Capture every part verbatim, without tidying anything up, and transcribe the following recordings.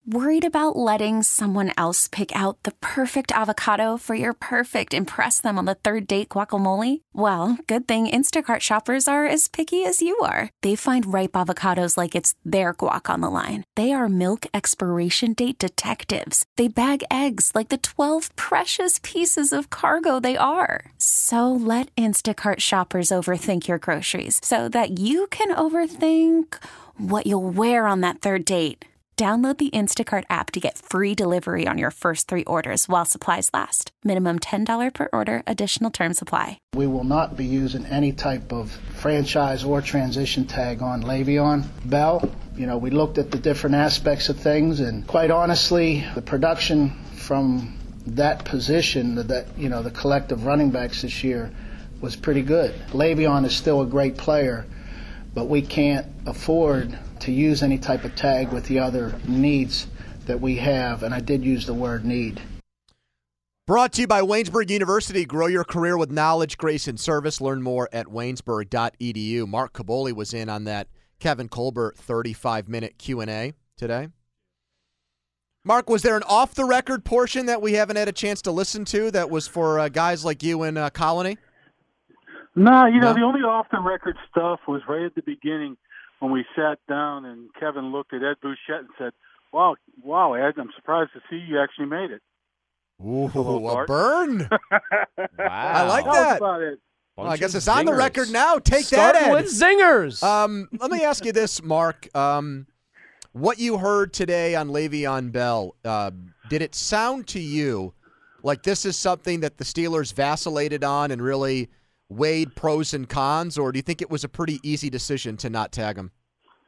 Worried about letting someone else pick out the perfect avocado for your perfect impress them on the third date guacamole? Well, good thing Instacart shoppers are as picky as you are. They find ripe avocados like it's their guac on the line. They are milk expiration date detectives. They bag eggs like the twelve precious pieces of cargo they are. So let Instacart shoppers overthink your groceries so that you can overthink what you'll wear on that third date. Download the Instacart app to get free delivery on your first three orders while supplies last. Minimum ten dollars per order. Additional terms apply. We will not be using any type of franchise or transition tag on Le'Veon Bell. You know, we looked at the different aspects of things, and quite honestly, the production from that position, that, you know, the collective running backs this year was pretty good. Le'Veon is still a great player, but we can't afford to use any type of tag with the other needs that we have, and I did use the word need. Brought to you by Waynesburg University. Grow your career with knowledge, grace, and service. Learn more at waynesburg dot e d u. Mark Kaboly was in on that Kevin Colbert thirty-five minute Q and A today. Mark, was there an off-the-record portion that we haven't had a chance to listen to that was for uh, guys like you in uh, Colony? No, you know, No? the only off-the-record stuff was right at the beginning when we sat down and Kevin looked at Ed Bouchette and said, wow, wow, Ed, I'm surprised to see you actually made it. Ooh, a a burn. Wow. I like Tell that. us about it. Well, I Bunch guess of it's on the zingers. record now. Take Starting that, Ed. with zingers. Um, let me ask you this, Mark. Um, what you heard today on Le'Veon Bell, uh, did it sound to you like this is something that the Steelers vacillated on and really weighed pros and cons, or do you think it was a pretty easy decision to not tag him?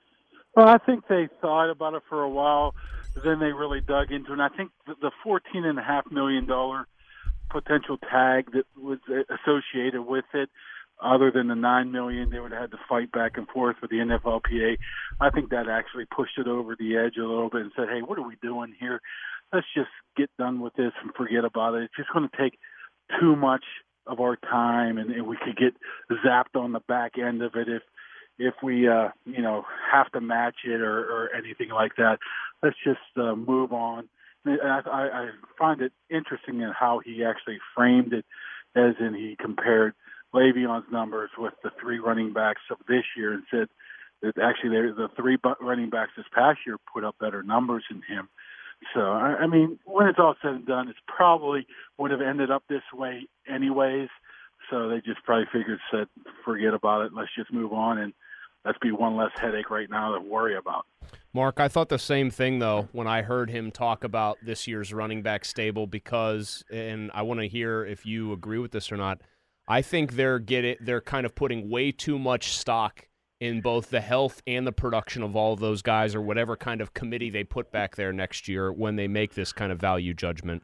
Well, I think they thought about it for a while, then they really dug into it. And I think the the fourteen point five million dollars potential tag that was associated with it, other than the nine million dollars they would have had to fight back and forth with the N F L P A, I think that actually pushed it over the edge a little bit and said, hey, what are we doing here? Let's just get done with this and forget about it. It's just going to take too much of our time, and, and we could get zapped on the back end of it if if we, uh, you know, have to match it or, or anything like that. Let's just uh, move on. And I, I, I find it interesting in how he actually framed it, as in he compared Le'Veon's numbers with the three running backs of this year and said that actually the three running backs this past year put up better numbers than him. So, I, I mean, when it's all said and done, it's probably would have ended up this way anyways. So they just probably figured, said, forget about it. Let's just move on, and let's be one less headache right now to worry about. Mark, I thought the same thing, though, when I heard him talk about this year's running back stable because, and I want to hear if you agree with this or not, I think they're get it, they're kind of putting way too much stock in both the health and the production of all of those guys or whatever kind of committee they put back there next year when they make this kind of value judgment.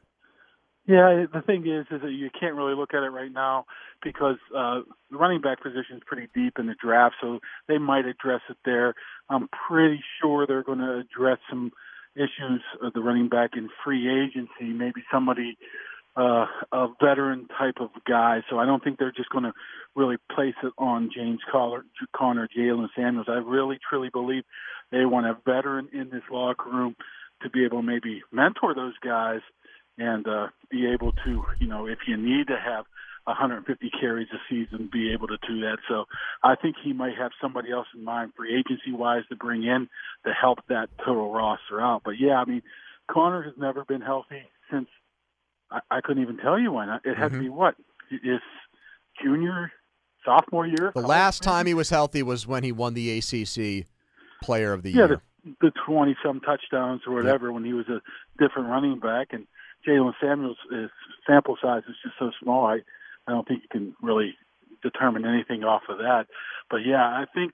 Yeah, the thing is, is that you can't really look at it right now because uh, the running back position is pretty deep in the draft, so they might address it there. I'm pretty sure they're going to address some issues of the running back in free agency, maybe somebody, uh, a veteran type of guy. So I don't think they're just going to really place it on James Conner, Conner, Jalen Samuels. I really, truly believe they want a veteran in this locker room to be able to maybe mentor those guys and uh, be able to, you know, if you need to have one hundred fifty carries a season, be able to do that. So I think he might have somebody else in mind free agency-wise to bring in to help that total roster out. But, yeah, I mean, Conner has never been healthy since I, I couldn't even tell you when. It had mm-hmm. to be what? His junior, sophomore year? The last time he was healthy was when he won the A C C Player of the yeah, Year. Yeah, the twenty-some touchdowns or whatever yep. when he was a different running back. And Jalen Samuels' his sample size is just so small. I, I don't think you can really determine anything off of that. But yeah, I think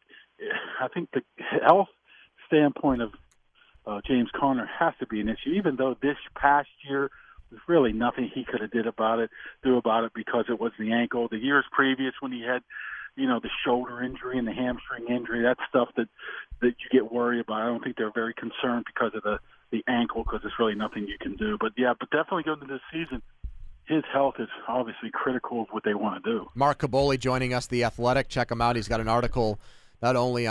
I think the health standpoint of uh, James Conner has to be an issue. Even though this past year there's really nothing he could have did about it, do about it because it was the ankle. The years previous when he had, you know, the shoulder injury and the hamstring injury, that's stuff that that you get worried about. I don't think they're very concerned because of the the ankle because there's really nothing you can do. But, yeah, but definitely going into this season, his health is obviously critical of what they want to do. Mark Kaboly joining us, The Athletic. Check him out. He's got an article not only on the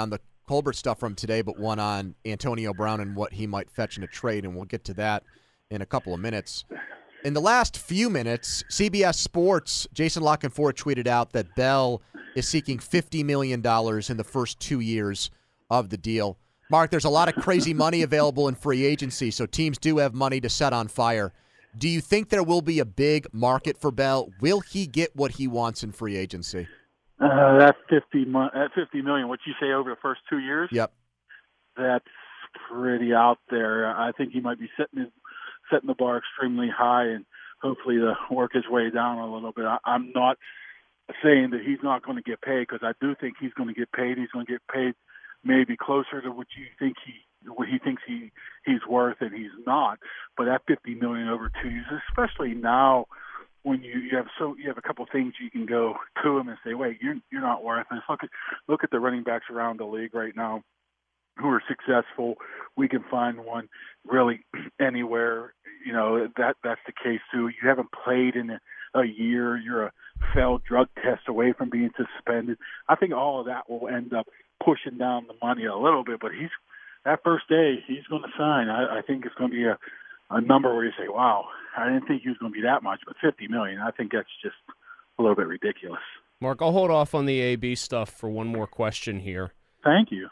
Colbert stuff from today, but one on Antonio Brown and what he might fetch in a trade, and we'll get to that in a couple of minutes. In the last few minutes, C B S Sports, Jason La Canfora tweeted out that Bell is seeking fifty million dollars in the first two years of the deal. Mark, there's a lot of crazy money available in free agency, so teams do have money to set on fire. Do you think there will be a big market for Bell? Will he get what he wants in free agency? Uh, that fifty, that fifty million, what you say over the first two years? Yep. That's pretty out there. I think he might be setting his, setting the bar extremely high, and hopefully to work his way down a little bit. I, I'm not saying that he's not going to get paid, because I do think he's going to get paid. He's going to get paid maybe closer to what you think he what he thinks he he's worth, and he's not. But that fifty million over two years, especially now when you, you have so you have a couple of things you can go to him and say, wait, you're you're not worth this. Look at look at the running backs around the league right now who are successful. We can find one really anywhere. You know, that that's the case too. You haven't played in a, a year. You're a failed drug test away from being suspended. I think all of that will end up pushing down the money a little bit. But he's that first day he's going to sign. I, I think it's going to be a, a number where you say, wow, I didn't think he was going to be that much, but fifty million, I think that's just a little bit ridiculous. Mark, I'll hold off on the A B stuff for one more question here. Thank you.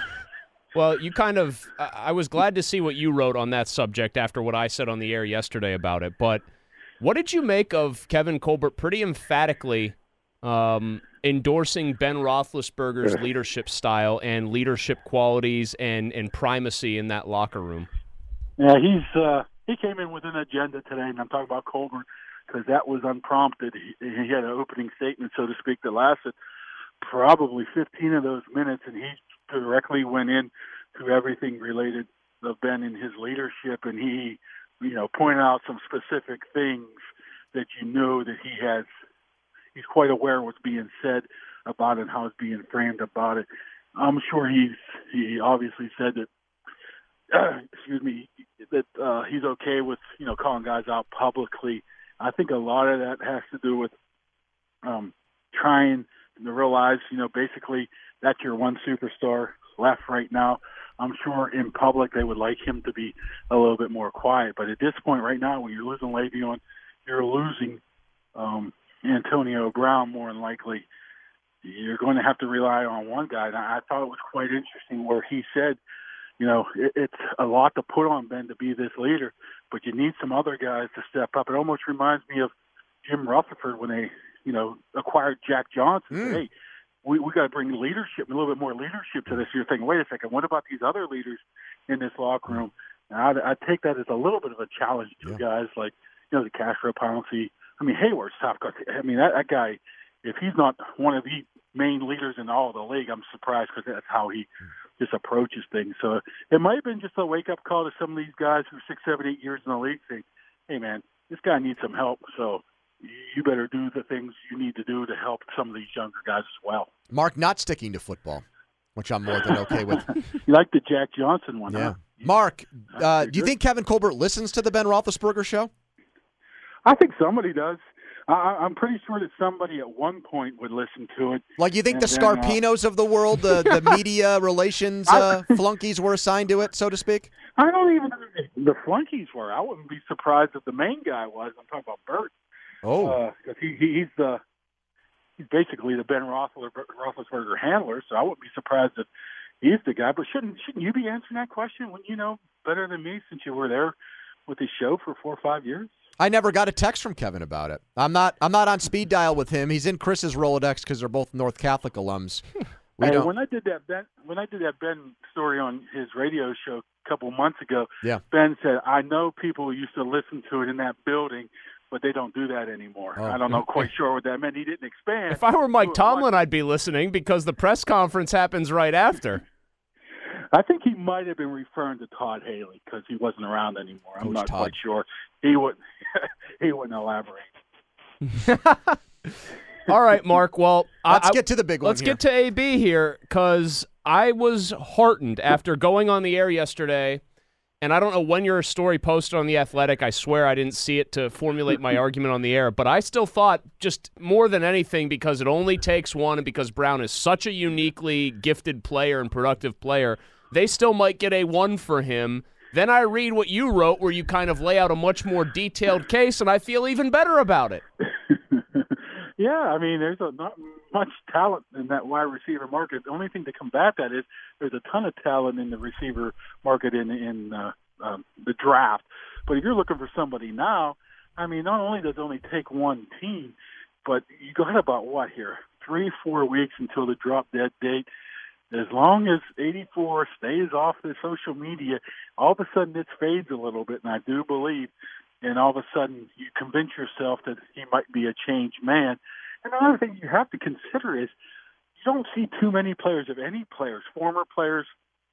Well, you kind of – I was glad to see what you wrote on that subject after what I said on the air yesterday about it. But what did you make of Kevin Colbert pretty emphatically um, endorsing Ben Roethlisberger's leadership style and leadership qualities and, and primacy in that locker room? Yeah, he's uh, he came in with an agenda today, and I'm talking about Colbert because that was unprompted. He, he had an opening statement, so to speak, that lasted probably fifteen of those minutes, and he directly went in to everything related to Ben and his leadership, and he, you know, pointed out some specific things that you know that he has. He's quite aware of what's being said about it and how it's being framed about it. I'm sure he's he obviously said that. Uh, excuse me, that uh, he's okay with, you know, calling guys out publicly. I think a lot of that has to do with um, trying to realize, you know, basically that's your one superstar left right now. I'm sure in public they would like him to be a little bit more quiet. But at this point right now, when you're losing Le'Veon, you're losing um, Antonio Brown more than likely. You're going to have to rely on one guy. And I thought it was quite interesting where he said, you know, it, it's a lot to put on Ben to be this leader, but you need some other guys to step up. It almost reminds me of Jim Rutherford when they, you know, acquired Jack Johnson. Mm. Hey, we we got to bring leadership, a little bit more leadership to this. You're thinking, wait a second, what about these other leaders in this locker room? And I'd, I'd take that as a little bit of a challenge to yeah. guys like, you know, the Castro Pouncey. I mean, Hayward's top guy. I mean, that, that guy, if he's not one of the main leaders in all of the league, I'm surprised because that's how he just approaches things. So it might have been just a wake-up call to some of these guys who are six, seven, eight years in the league saying, hey, man, this guy needs some help, so you better do the things you need to do to help some of these younger guys as well. Mark, not sticking to football, which I'm more than okay with. You like the Jack Johnson one, yeah. huh? Mark, uh, do you think Kevin Colbert listens to the Ben Roethlisberger show? I think somebody does. I, I'm pretty sure that somebody at one point would listen to it. Like you think the then, Scarpinos uh, of the world, the, the media relations uh, flunkies were assigned to it, so to speak? I don't even know if the flunkies were. I wouldn't be surprised if the main guy was. I'm talking about Bert. Oh. Because uh, he, he, he's the he's basically the Ben Roethlisberger handler, so I wouldn't be surprised if he's the guy. But shouldn't shouldn't you be answering that question? Wouldn't you know better than me since you were there with his show for four or five years? I never got a text from Kevin about it. I'm not I'm not on speed dial with him. He's in Chris's Rolodex because they're both North Catholic alums. We hey, don't... when I did that Ben when I did that Ben story on his radio show a couple months ago, yeah. Ben said, I know people who used to listen to it in that building, but they don't do that anymore. Oh. I don't know quite sure what that meant. He didn't expand. If I were Mike Tomlin, I'd be listening because the press conference happens right after. I think he might have been referring to Todd Haley because he wasn't around anymore. I'm Coach not Todd. quite sure. He wouldn't. he wouldn't elaborate. All right, Mark. Well, let's I, get to the big one. Let's here. get to A B here because I was heartened after going on the air yesterday and I don't know when your story posted on The Athletic. I swear I didn't see it to formulate my argument on the air, but I still thought just more than anything because it only takes one and because Brown is such a uniquely gifted player and productive player, they still might get a one for him. Then I read what you wrote where you kind of lay out a much more detailed case, and I feel even better about it. Yeah, I mean, there's a, not much talent in that wide receiver market. The only thing to combat that is there's a ton of talent in the receiver market in in uh, um, the draft. But if you're looking for somebody now, I mean, not only does it only take one team, but you got about, what here, three, four weeks until the drop-dead date. As long as eighty-four stays off the social media, all of a sudden it fades a little bit, and I do believe – and all of a sudden you convince yourself that he might be a changed man. And another thing you have to consider is you don't see too many players, of any players, former players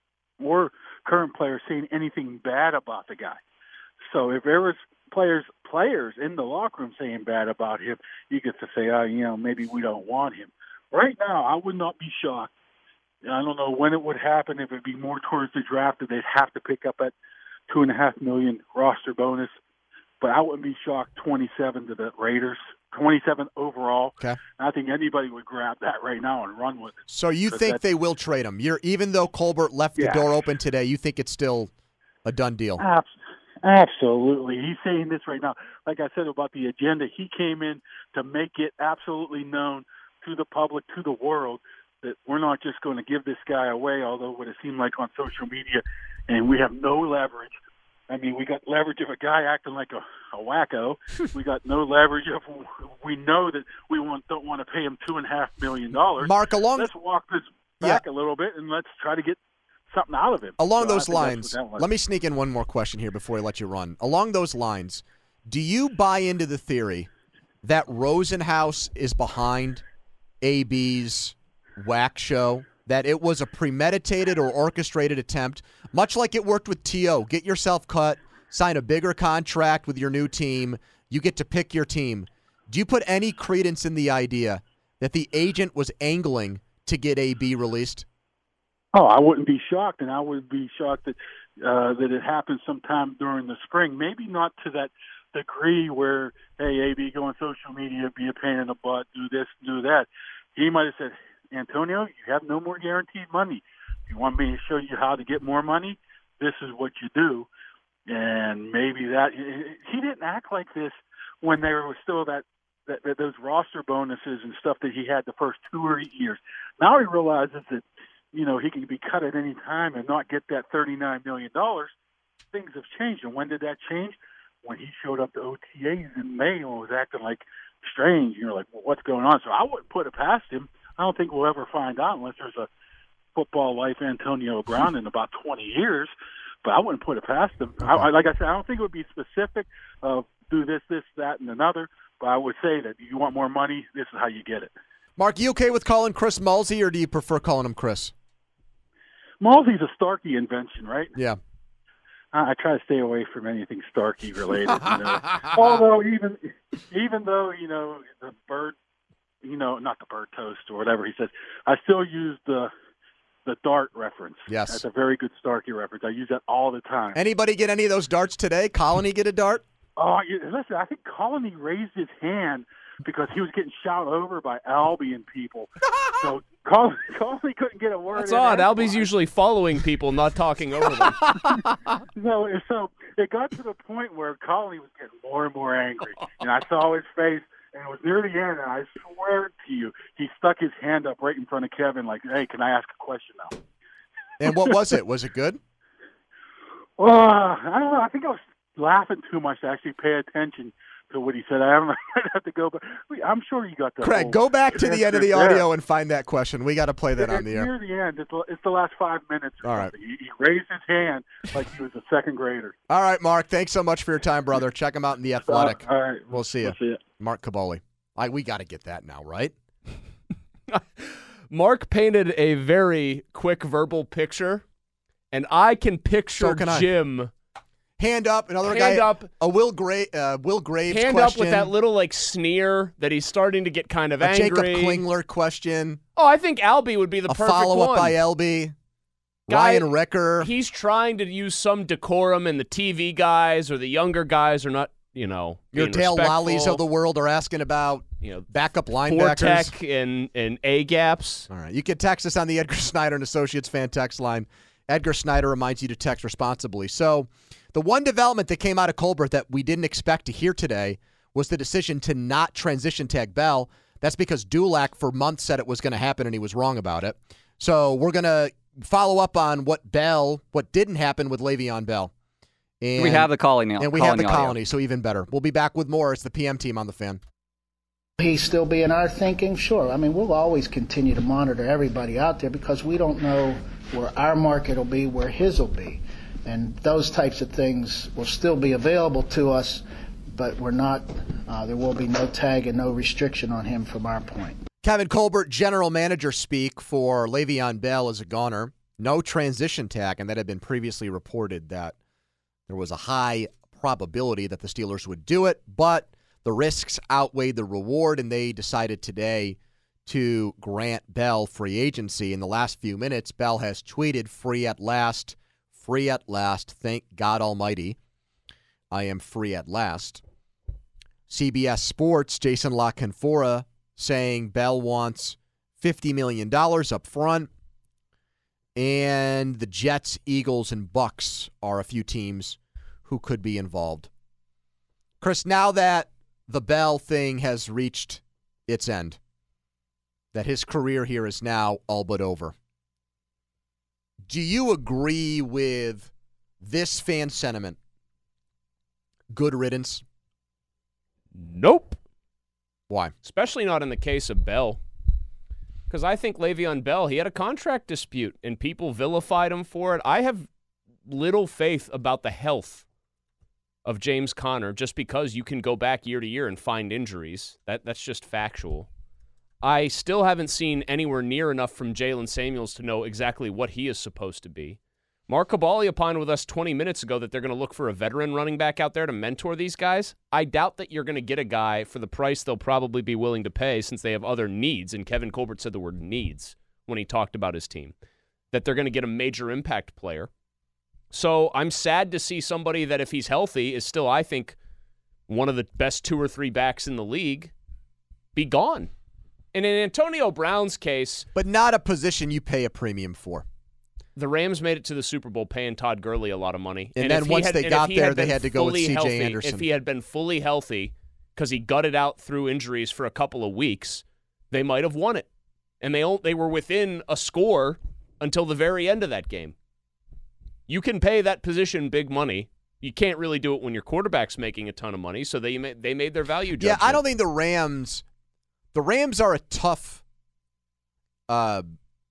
or current players, saying anything bad about the guy. So if there was players players in the locker room saying bad about him, you get to say, oh, you know, maybe we don't want him. Right now, I would not be shocked. I don't know when it would happen, if it would be more towards the draft, that they'd have to pick up that two and a half million roster bonus. But I wouldn't be shocked twenty-seven to the Raiders, twenty-seven overall. Okay. I think anybody would grab that right now and run with it. So you think they will trade him? You're even though Colbert left yeah. the door open today, you think it's still a done deal? Absolutely. He's saying this right now. Like I said about the agenda, he came in to make it absolutely known to the public, to the world, that we're not just going to give this guy away, although what it seemed like on social media, and we have no leverage. I mean, we got leverage of a guy acting like a, a wacko. We got no leverage of. We know that we want, don't want to pay him two and a half million dollars. Mark, along let's walk this back yeah. a little bit and let's try to get something out of him. Along so those lines, let me sneak in one more question here before I let you run. Along those lines, do you buy into the theory that Rosenhaus is behind A B's whack show? That it was a premeditated or orchestrated attempt, much like it worked with T O. Get yourself cut, sign a bigger contract with your new team, you get to pick your team. Do you put any credence in the idea that the agent was angling to get A B released? Oh, I wouldn't be shocked, and I would be shocked that uh, that it happened sometime during the spring. Maybe not to that degree where, hey, A B, go on social media, be a pain in the butt, do this, do that. He might have said, Antonio, you have no more guaranteed money. You want me to show you how to get more money? This is what you do. And maybe that he didn't act like this when there was still that, that, that those roster bonuses and stuff that he had the first two or eight years. Now he realizes that, you know, he can be cut at any time and not get that thirty-nine million dollars. Things have changed. And when did that change? When he showed up to O T As in May and was acting like strange. You're like, well, what's going on? So I wouldn't put it past him. I don't think we'll ever find out unless there's a football life Antonio Brown in about twenty years. But I wouldn't put it past him. I, I, like I said, I don't think it would be specific of do this, this, that, and another. But I would say that you want more money, this is how you get it. Mark, you okay with calling Chris Mulsey, or do you prefer calling him Chris? Mulsey's a Starkey invention, right? Yeah. I, I try to stay away from anything Starkey related. You know? Although even even though you know the bird. You know, not the bird toast or whatever he says. I still use the the dart reference. Yes. That's a very good Starkey reference. I use that all the time. Anybody get any of those darts today? Colony get a dart? Oh, you, listen, I think Colony raised his hand because he was getting shouted over by Albie and people. So Colony, Colony couldn't get a word That's in. odd. Albie's usually following people, not talking over them. so, so it got to the point where Colony was getting more and more angry. And I saw his face. And it was near the end, and I swear to you, he stuck his hand up right in front of Kevin like, hey, can I ask a question now? And what was it? Was it good? Well, uh, I don't know. I think I was laughing too much to actually pay attention to what he said. I haven't I'd have to go, but I'm sure you got the Craig, whole go back to the end of the audio there. and find that question. We got to play that it's on the air. Near the end. It's the, it's the last five minutes or All right. something. He, he raised his hand like he was a second grader. All right, Mark. Thanks so much for your time, brother. Check him out in The Athletic. Uh, all right. We'll see you. We'll see you. Mark Kaboly. I, we got to get that now, right? Mark painted a very quick verbal picture, and I can picture So can I. Jim. Hand up, another Hand guy. up. A Will Gra- uh, Will Graves Hand question. up with that little like sneer that he's starting to get kind of a angry. Jacob Klingler question. Oh, I think Albie would be the a perfect follow-up one. by L B. Ryan Guy, Ricker. He's trying to use some decorum, and the T V guys or the younger guys are not, you know, Your being Dale respectful. Lollies of the world are asking about, you know, backup linebackers. Four-tech and, and A-gaps. All right. You can text us on the Edgar Snyder and Associates fan text line. Edgar Snyder reminds you to text responsibly. So the one development that came out of Colbert that we didn't expect to hear today was the decision to not transition tag Bell. That's because Dulac for months said it was going to happen, and he was wrong about it. So we're going to follow up on what Bell, what didn't happen with Le'Veon Bell. And we have the calling now. And we have the colony, so even better. We'll be back with more. It's the P M team on the Fan. He still be in our thinking? Sure. I mean, we'll always continue to monitor everybody out there because we don't know where our market will be, where his will be. And those types of things will still be available to us, but we're not, uh, there will be no tag and no restriction on him from our point. Kevin Colbert, general manager speak for Le'Veon Bell as a Goner. No transition tag, and that had been previously reported that there was a high probability that the Steelers would do it, but the risks outweighed the reward, and they decided today to grant Bell free agency. In the last few minutes, Bell has tweeted, free at last, free at last, thank God Almighty. I am free at last. C B S Sports, Jason La Canfora, saying Bell wants fifty million dollars up front, and the Jets, Eagles, and Bucks are a few teams who could be involved. Chris, now that the Bell thing has reached its end, that his career here is now all but over, do you agree with this fan sentiment? Good riddance? Nope. Why? Especially not in the case of Bell. Because I think Le'Veon Bell, he had a contract dispute, and people vilified him for it. I have little faith about the health of James Conner just because you can go back year to year and find injuries. That That's just factual. I still haven't seen anywhere near enough from Jalen Samuels to know exactly what he is supposed to be. Mark Cabali opined with us twenty minutes ago that they're going to look for a veteran running back out there to mentor these guys. I doubt that you're going to get a guy for the price they'll probably be willing to pay since they have other needs, and Kevin Colbert said the word needs when he talked about his team, that they're going to get a major impact player. So I'm sad to see somebody that, if he's healthy, is still, I think, one of the best two or three backs in the league, be gone. And in Antonio Brown's case... But not a position you pay a premium for. The Rams made it to the Super Bowl paying Todd Gurley a lot of money. And, and then once had, they got there, they had to go with C J healthy, Anderson. If he had been fully healthy, because he gutted out through injuries for a couple of weeks, they might have won it. And they they were within a score until the very end of that game. You can pay that position big money. You can't really do it when your quarterback's making a ton of money, so they made, they made their value judgment. Yeah, I don't think the Rams... The Rams are a tough... Uh,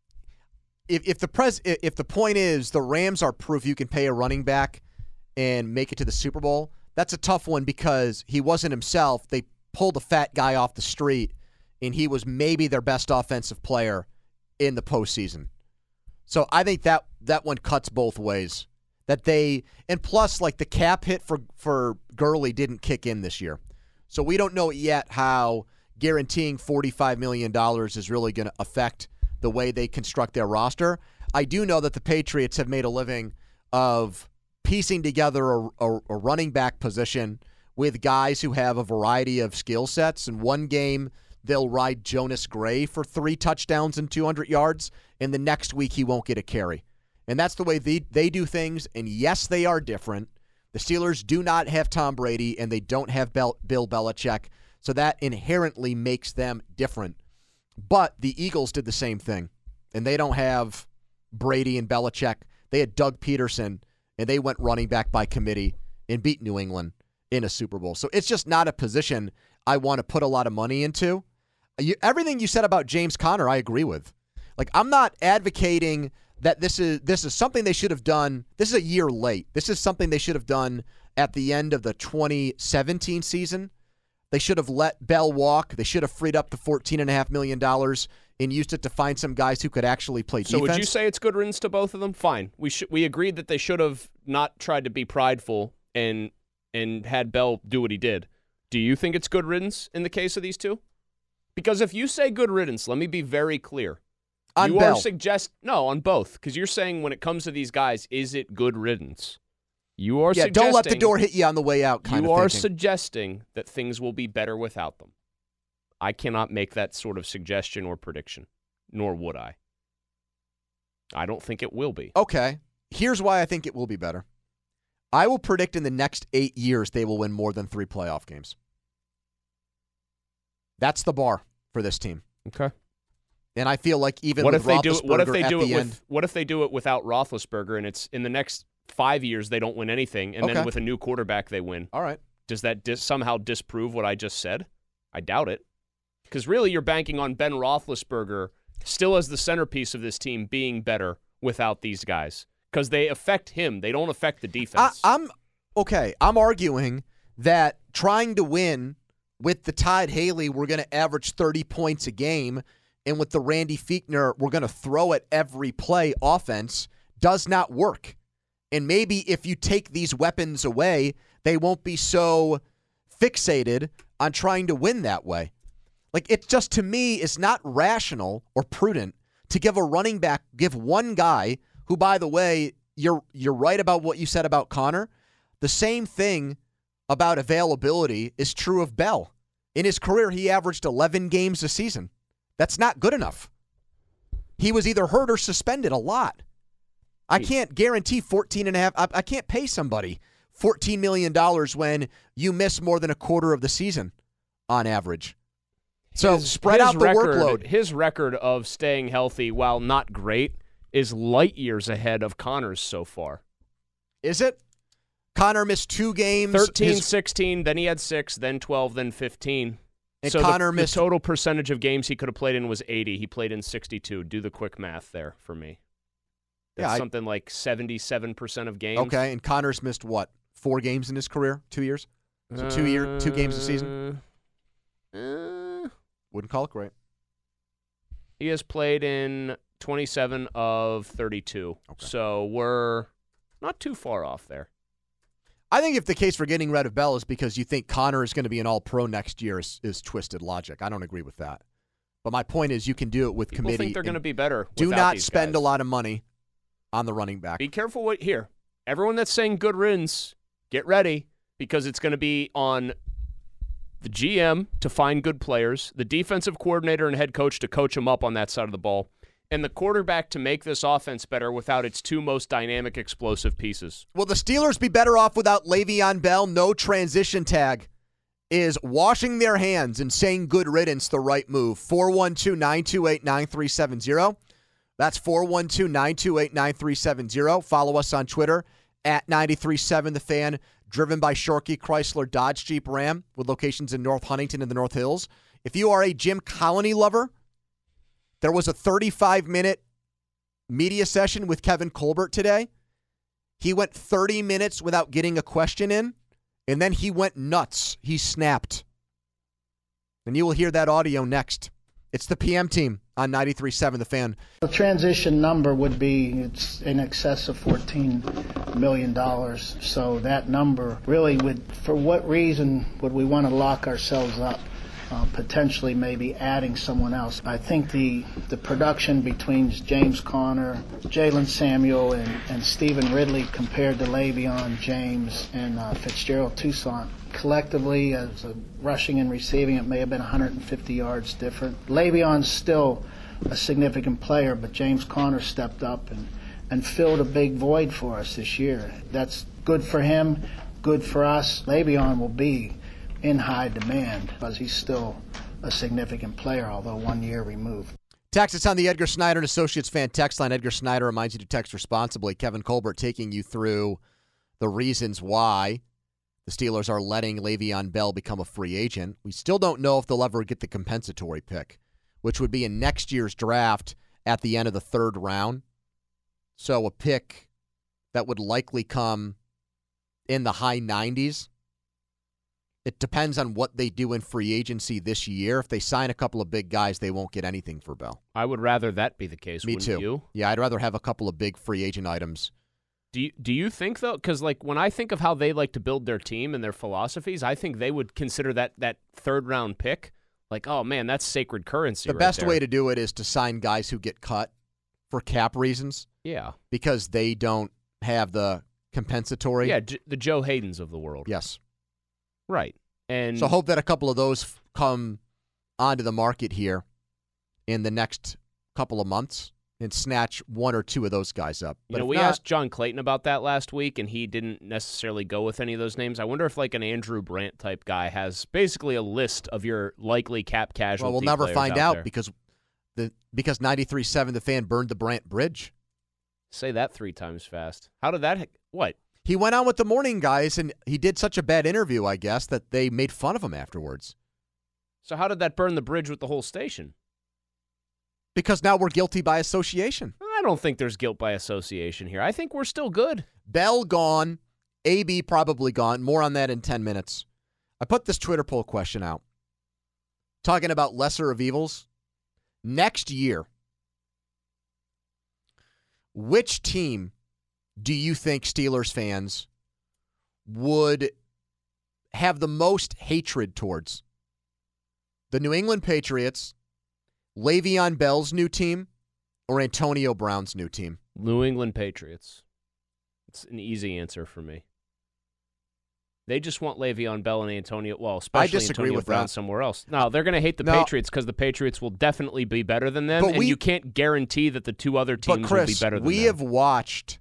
if if the pres if the point is the Rams are proof you can pay a running back and make it to the Super Bowl, that's a tough one because he wasn't himself. They pulled a fat guy off the street, and he was maybe their best offensive player in the postseason. So I think that that one cuts both ways. That they and plus like the cap hit for for Gurley didn't kick in this year, so we don't know yet how guaranteeing forty-five million dollars is really going to affect the way they construct their roster. I do know that the Patriots have made a living of piecing together a, a, a running back position with guys who have a variety of skill sets. In one game, they'll ride Jonas Gray for three touchdowns and two hundred yards, and the next week he won't get a carry. And that's the way they, they do things, and yes, they are different. The Steelers do not have Tom Brady, and they don't have Bel- Bill Belichick, so that inherently makes them different. But the Eagles did the same thing, and they don't have Brady and Belichick. They had Doug Peterson, and they went running back by committee and beat New England in a Super Bowl. So it's just not a position I want to put a lot of money into. You, everything you said about James Conner, I agree with. Like, I'm not advocating that this is this is something they should have done. This is a year late. This is something they should have done at the end of the twenty seventeen season. They should have let Bell walk. They should have freed up the fourteen point five million dollars and used it to find some guys who could actually play defense. So would you say it's good riddance to both of them? Fine. We sh- we agreed that they should have not tried to be prideful and and had Bell do what he did. Do you think it's good riddance in the case of these two? Because if you say good riddance, let me be very clear. On you Bell. are suggest no on both because you're saying when it comes to these guys, is it good riddance? You are yeah, suggesting, don't let the door hit you on the way out. Kind you of are thinking. suggesting that things will be better without them. I cannot make that sort of suggestion or prediction, nor would I. I don't think it will be. Okay, here's why I think it will be better. I will predict in the next eight years they will win more than three playoff games. That's the bar for this team. Okay. And I feel like even what with if they do it? What if they at do the it end, with? What if they do it without Roethlisberger, and it's in the next five years they don't win anything, and Okay. then with a new quarterback they win? all right. Does that dis- somehow disprove what I just said? I doubt it. Because really, you're banking on Ben Roethlisberger still as the centerpiece of this team being better without these guys. Because they affect him. They don't affect the I, defense. I'm okay. I'm arguing that trying to win with the Todd Haley, we're going to average thirty points a game, and with the Randy Fichtner, we're going to throw at every play offense, does not work. And maybe if you take these weapons away, they won't be so fixated on trying to win that way. Like, it just, to me, is not rational or prudent to give a running back, give one guy, who, by the way, you're you're right about what you said about Connor. The same thing about availability is true of Bell. In his career, he averaged eleven games a season. That's not good enough. He was either hurt or suspended a lot. I can't guarantee fourteen and a half. I, I can't pay somebody fourteen million dollars when you miss more than a quarter of the season on average. So his, spread his out the record, workload. His record of staying healthy, while not great, is light years ahead of Connor's so far. Is it? Connor missed two games. thirteen, His, sixteen, then he had six, then twelve, then fifteen. And so Connor the, missed- the total percentage of games he could have played in was eighty. He played in sixty-two. Do the quick math there for me. That's Yeah, I- something like seventy-seven percent of games. okay, and Connor's missed what? Four games in his career? Two years? So two year, two games a season? Uh, Wouldn't call it great. he has played in twenty-seven of thirty-two. Okay. So we're not too far off there. I think if the case for getting rid of Bell is because you think Connor is going to be an all-pro next year is, is twisted logic. I don't agree with that. But my point is you can do it with People committee. think they're going to and be better. Do without not these spend guys. a lot of money on the running back. Be careful what here. Everyone that's saying good riddance, get ready because it's going to be on the G M to find good players, the defensive coordinator and head coach to coach them up on that side of the ball, and the quarterback to make this offense better without its two most dynamic, explosive pieces. Will the Steelers be better off without Le'Veon Bell? No transition tag. Is washing their hands and saying good riddance the right move? four one two, nine two eight, nine three seven zero. That's four one two, nine two eight, nine three seven zero. Follow us on Twitter at nine three seven The Fan, driven by Shorkey Chrysler Dodge Jeep Ram with locations in North Huntington and the North Hills. If you are a Jim Colony lover, there was a thirty-five minute media session with Kevin Colbert today. He went thirty minutes without getting a question in, and then he went nuts. He snapped. And you will hear that audio next. It's the P M team on ninety-three seven The Fan. The transition number would be it's in excess of fourteen million dollars. So that number really would, for what reason would we want to lock ourselves up? Uh, potentially maybe adding someone else. I think the the production between James Conner, Jalen Samuel, and, and Stephen Ridley compared to Le'Veon, James, and uh, Fitzgerald Toussaint, collectively as a rushing and receiving, it may have been one hundred fifty yards different. Le'Veon's still a significant player, but James Conner stepped up and, and filled a big void for us this year. That's good for him, good for us. Le'Veon will be in high demand because he's still a significant player, although one year removed. Text us on the Edgar Snyder and Associates fan text line. Edgar Snyder reminds you to text responsibly. Kevin Colbert taking you through the reasons why the Steelers are letting Le'Veon Bell become a free agent. We still don't know if they'll ever get the compensatory pick, which would be in next year's draft at the end of the third round. So a pick that would likely come in the high nineties. It depends on what they do in free agency this year. If they sign a couple of big guys, they won't get anything for Bell. I would rather that be the case. Me wouldn't too. You? Yeah, I'd rather have a couple of big free agent items. Do you, do you think, though, because like when I think of how they like to build their team and their philosophies, I think they would consider that, that third-round pick Like, oh, man, that's sacred currency The right best there. way to do it is to sign guys who get cut for cap reasons Yeah. because they don't have the compensatory. Yeah, J- the Joe Haydens of the world. Yes. Right. And So hope that a couple of those f- come onto the market here in the next couple of months and snatch one or two of those guys up. You But know, if we not, asked John Clayton about that last week, and he didn't necessarily go with any of those names. I wonder if, like, an Andrew Brandt type guy has basically a list of your likely cap casualty well, we'll never players find out out there. because the because ninety-three point seven The Fan burned the Brandt bridge. Say that three times fast. How did that? What? He went on with the morning guys, and he did such a bad interview, I guess, that they made fun of him afterwards. So how did that burn the bridge with the whole station? Because now we're guilty by association. I don't think there's guilt by association here. I think we're still good. Bell gone. A B probably gone. More on that in ten minutes. I put this Twitter poll question out. Talking about lesser of evils. Next year, which team do you think Steelers fans would have the most hatred towards? The New England Patriots, Le'Veon Bell's new team, or Antonio Brown's new team? New England Patriots. It's an easy answer for me. They just want Le'Veon Bell and Antonio, well, especially disagree Antonio with Brown that. somewhere else. No, they're going to hate the No. Patriots because the Patriots will definitely be better than them, But and we- you can't guarantee that the two other teams But Chris, will be better than we them. have watched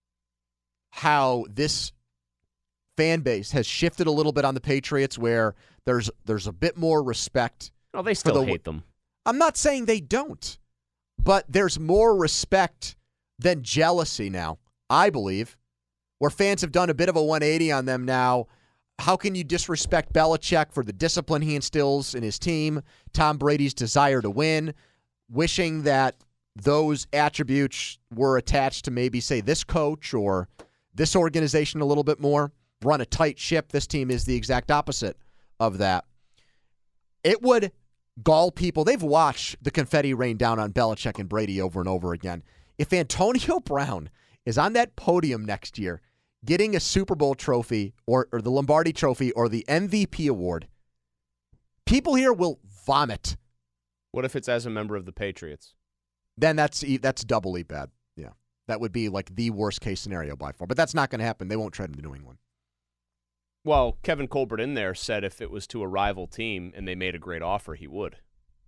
how this fan base has shifted a little bit on the Patriots, where there's there's a bit more respect. Oh, they still the- hate them. I'm not saying they don't, but there's more respect than jealousy now, I believe, where fans have done a bit of a one eighty on them now. How can you disrespect Belichick for the discipline he instills in his team, Tom Brady's desire to win, wishing that those attributes were attached to maybe, say, this coach or this organization a little bit more, run a tight ship. This team is the exact opposite of that. It would gall people. They've watched the confetti rain down on Belichick and Brady over and over again. If Antonio Brown is on that podium next year getting a Super Bowl trophy or, or the Lombardi trophy or the M V P award, people here will vomit. What if it's as a member of the Patriots? Then that's e- that's doubly bad. Yeah. That would be like the worst case scenario by far. But that's not going to happen. They won't trade him to New England. Well, Kevin Colbert in there said if it was to a rival team and they made a great offer, he would.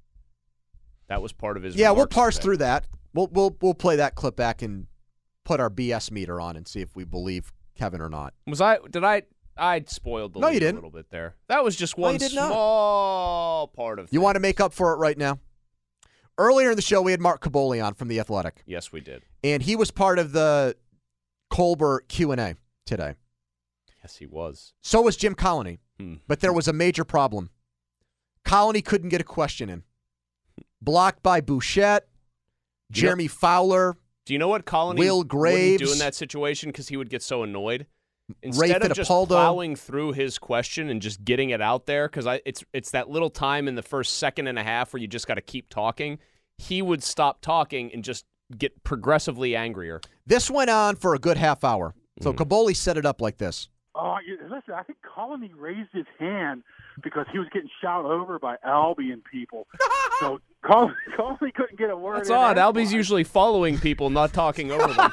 That was part of his Yeah, we'll remarks parse today. through that. We'll we'll we'll play that clip back and put our B S meter on and see if we believe Kevin or not. Was I? Did I? I spoiled the No, lead you didn't. a little bit there. That was just No, one you did not. small part of. You want to things. make up for it right now? Earlier in the show, we had Mark Caboli on from The Athletic, Yes, we did. and he was part of the Colbert Q and A today. Yes, he was. So was Jim Colony, Hmm. but there was a major problem. Colony couldn't get a question in. Blocked by Bouchette, You know- Jeremy Fowler, Do you know what Colony Will wouldn't Graves, do in that situation because he would get so annoyed? Ray Instead of just Fittipaldo. plowing through his question and just getting it out there, because I it's it's that little time in the first second and a half where you just got to keep talking. He would stop talking and just get progressively angrier. This went on for a good half hour. So Mhm. Caboli set it up like this. Oh, you, listen, I think Colony raised his hand because he was getting shot over by Albion people. So Colony, Colony couldn't get a word That's in odd. Albie's edgewise. usually following people, not talking over them.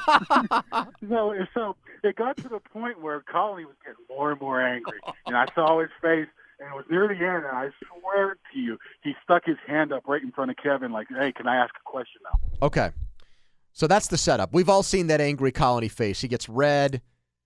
So, so it got to the point where Colony was getting more and more angry. And I saw his face, and it was near the end, and I swear to you, he stuck his hand up right in front of Kevin like, hey, can I ask a question now? Okay. So that's the setup. We've all seen that angry Colony face. He gets red.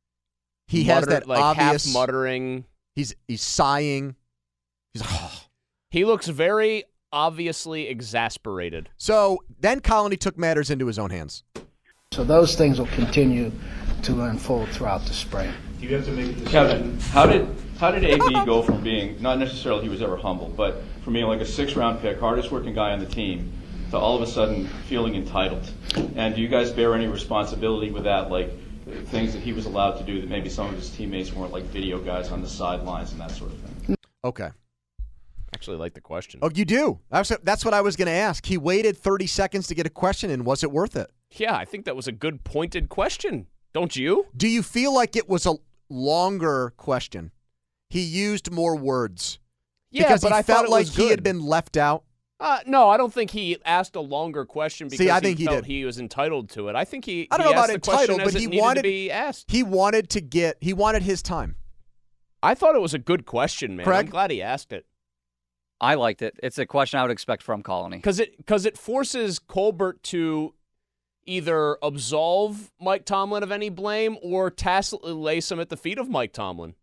He has Mutter- that like obvious half muttering. He's he's sighing. He's oh. He looks very obviously exasperated. So then Colony took matters into his own hands. So those things will continue to unfold throughout the spring. Do you have to make a decision? Kevin, how did how did A B go from being, not necessarily he was ever humble, but from being like a six-round pick, hardest working guy on the team, to all of a sudden feeling entitled? And do you guys bear any responsibility with that, like things that he was allowed to do that maybe some of his teammates weren't, like video guys on the sidelines and that sort of thing? Okay. Actually, like the question. Oh, you do? That's that's what I was going to ask. He waited thirty seconds to get a question in. Was it worth it? Yeah, I think that was a good pointed question. Don't you? Do you feel like it was a longer question? He used more words. Yeah, because but he I felt thought it like was he had good. been left out. Uh, no, I don't think he asked a longer question because See, I he think he felt did. he was entitled to it. I think he. I don't he know about asked the question entitled, as but it he needed wanted to be asked. He wanted to get. He wanted his time. I thought it was a good question, man. Craig? I'm glad he asked it. I liked it. It's a question I would expect from Colony. Because it, because it forces Colbert to either absolve Mike Tomlin of any blame or tacitly lay some at the feet of Mike Tomlin.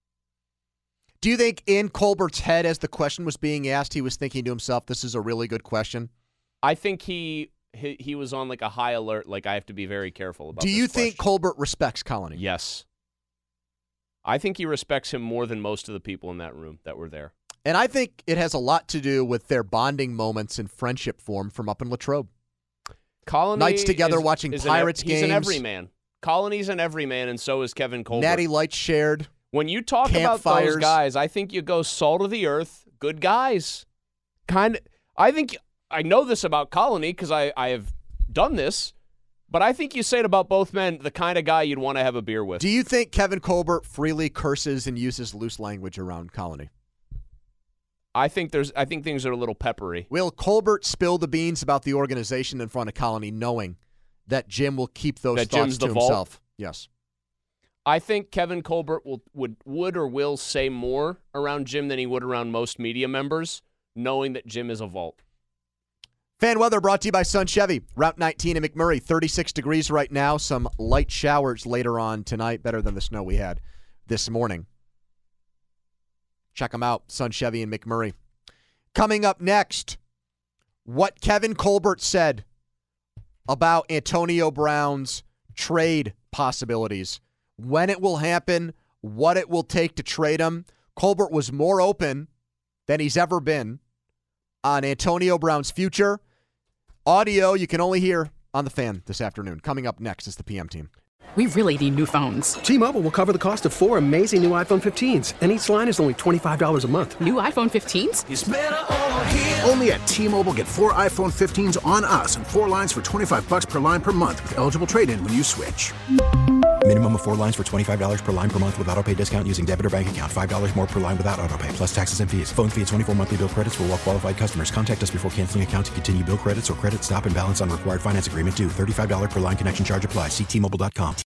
Do you think in Colbert's head, as the question was being asked, he was thinking to himself, this is a really good question? I think he he, he was on like a high alert, like I have to be very careful about Do this you think question. Colbert respects Colony? Yes. I think he respects him more than most of the people in that room that were there. And I think it has a lot to do with their bonding moments in friendship form from up in Latrobe. Colony Nights together is, watching is Pirates an, games. He's an everyman. Colony's an everyman, and so is Kevin Colbert. Natty Lights shared. When you talk about Campfires. those guys, I think you go salt of the earth, good guys. Kind of, I think I know this about Colony because I, I have done this, but I think you say it about both men, the kind of guy you'd want to have a beer with. Do you think Kevin Colbert freely curses and uses loose language around Colony? I think there's. I think things are a little peppery. Will Colbert spill the beans about the organization in front of Colony, knowing that Jim will keep those That thoughts Jim's to the vault? himself? Yes. I think Kevin Colbert will would would or will say more around Jim than he would around most media members, knowing that Jim is a vault. Fan weather brought to you by Sun Chevy. Route nineteen in McMurray, thirty-six degrees right now. Some light showers later on tonight, better than the snow we had this morning. Check them out, Sun Chevy in McMurray. Coming up next, what Kevin Colbert said about Antonio Brown's trade possibilities. When it will happen, what it will take to trade him. Colbert was more open than he's ever been on Antonio Brown's future. Audio you can only hear on the Fan this afternoon. Coming up next is the P M Team. We really need new phones. T-Mobile will cover the cost of four amazing new iPhone fifteens, and each line is only twenty-five dollars a month. New iPhone fifteens? It's better over here. Only at T-Mobile, get four iPhone fifteens on us and four lines for twenty-five dollars per line per month with eligible trade-in when you switch. Minimum of four lines for twenty-five dollars per line per month with autopay discount using debit or bank account. five dollars more per line without autopay, plus taxes and fees. Phone fee at twenty-four monthly bill credits for well-qualified customers. Contact us before canceling account to continue bill credits or credit stop and balance on required finance agreement due. thirty-five dollars per line connection charge applies. See T Mobile dot com.